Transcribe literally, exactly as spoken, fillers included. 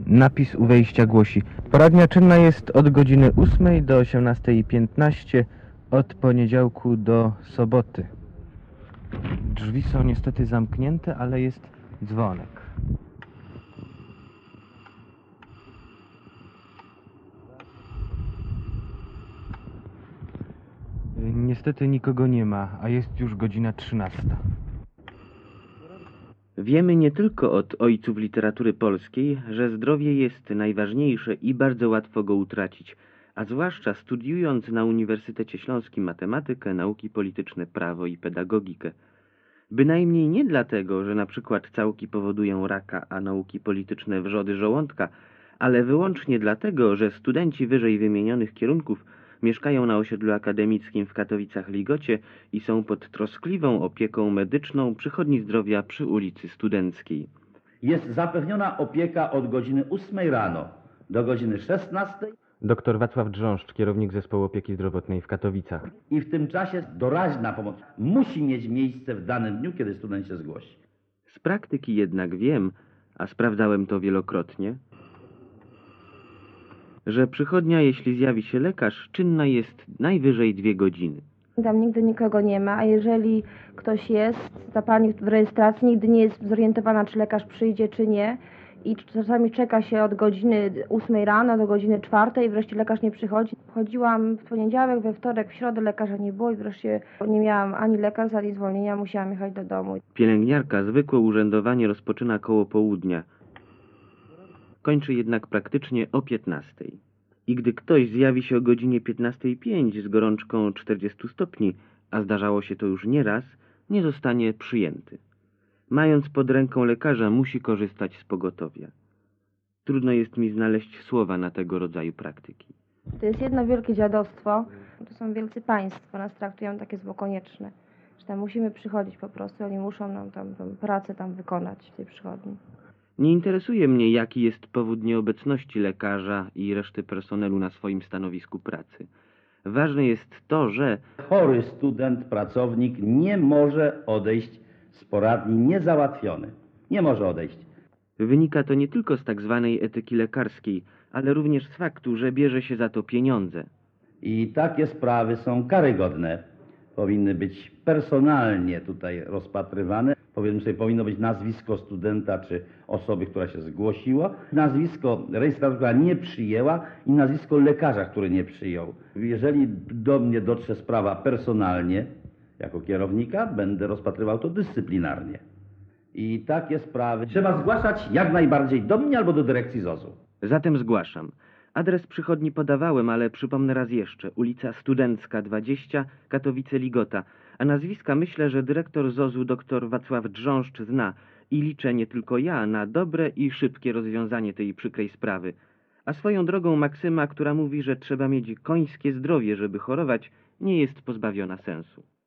Napis u wejścia głosi: poradnia czynna jest od godziny ósmej do osiemnastej piętnaście, od poniedziałku do soboty. Drzwi są niestety zamknięte, ale jest dzwonek. Niestety nikogo nie ma, a jest już godzina trzynasta. Wiemy nie tylko od ojców literatury polskiej, że zdrowie jest najważniejsze i bardzo łatwo go utracić, a zwłaszcza studiując na Uniwersytecie Śląskim matematykę, nauki polityczne, prawo i pedagogikę. Bynajmniej nie dlatego, że na przykład całki powodują raka, a nauki polityczne wrzody żołądka, ale wyłącznie dlatego, że studenci wyżej wymienionych kierunków mieszkają na osiedlu akademickim w Katowicach-Ligocie i są pod troskliwą opieką medyczną Przychodni Zdrowia przy ulicy Studenckiej. Jest zapewniona opieka od godziny ósmej rano do godziny szesnastej Doktor Wacław Drząszcz, kierownik Zespołu Opieki Zdrowotnej w Katowicach. i w tym czasie doraźna pomoc musi mieć miejsce w danym dniu, kiedy student się zgłosi. Z praktyki jednak wiem, a sprawdzałem to wielokrotnie, że przychodnia, jeśli zjawi się lekarz, czynna jest najwyżej dwie godziny. Tam nigdy nikogo nie ma, a jeżeli ktoś jest, ta pani w rejestracji nigdy nie jest zorientowana, czy lekarz przyjdzie, czy nie. I czasami czeka się od godziny ósmej rano do godziny czwartej i wreszcie lekarz nie przychodzi. Chodziłam w poniedziałek, we wtorek, w środę lekarza nie było i wreszcie nie miałam ani lekarza, ani zwolnienia, musiałam jechać do domu. Pielęgniarka zwykłe urzędowanie rozpoczyna koło południa, kończy jednak praktycznie o piętnastej. I gdy ktoś zjawi się o godzinie piętnastej pięć z gorączką czterdziestu stopni, a zdarzało się to już nieraz, nie zostanie przyjęty. Mając pod ręką lekarza, musi korzystać z pogotowia. Trudno jest mi znaleźć słowa na tego rodzaju praktyki. To jest jedno wielkie dziadostwo, to są wielcy państwo, nas traktują takie zło konieczne, że tam musimy przychodzić po prostu, oni muszą nam tam, tam pracę tam wykonać w tej przychodni. Nie interesuje mnie, jaki jest powód nieobecności lekarza i reszty personelu na swoim stanowisku pracy. Ważne jest to, że Chory student, pracownik nie może odejść z poradni niezałatwiony. Nie może odejść. wynika to nie tylko z tak zwanej etyki lekarskiej, ale również z faktu, że bierze się za to pieniądze. I takie sprawy są karygodne. Powinny być personalnie tutaj rozpatrywane. Powiem sobie, powinno być nazwisko studenta czy osoby, która się zgłosiła, nazwisko rejestratora, która nie przyjęła i nazwisko lekarza, który nie przyjął. Jeżeli do mnie dotrze sprawa personalnie, jako kierownika, będę rozpatrywał to dyscyplinarnie. I takie sprawy trzeba zgłaszać jak najbardziej do mnie albo do dyrekcji zosu. Zatem zgłaszam. Adres przychodni podawałem, ale przypomnę raz jeszcze. Ulica Studencka dwadzieścia, Katowice-Ligota. A nazwiska myślę, że dyrektor zosu dr Wacław Drząszcz zna i liczę nie tylko ja na dobre i szybkie rozwiązanie tej przykrej sprawy. A swoją drogą maksyma, która mówi, że trzeba mieć końskie zdrowie, żeby chorować, nie jest pozbawiona sensu.